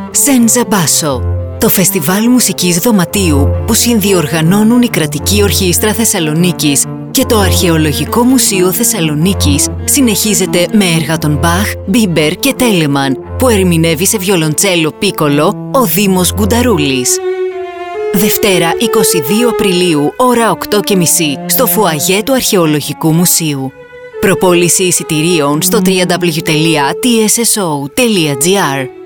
Senza Basso, το φεστιβάλ μουσικής δωματίου που συνδιοργανώνουν η Κρατική Ορχήστρα Θεσσαλονίκης και το Αρχαιολογικό Μουσείο Θεσσαλονίκης, συνεχίζεται με έργα των Μπαχ, Μπίμπερ και Τέλεμαν, που ερμηνεύει σε βιολοντσέλο πίκολο ο Δήμος Γκουνταρούλης. Δευτέρα 22 Απριλίου, ώρα 8:30, στο φουαγέ του Αρχαιολογικού Μουσείου. Προπόληση εισιτηρίων στο www.tsso.gr.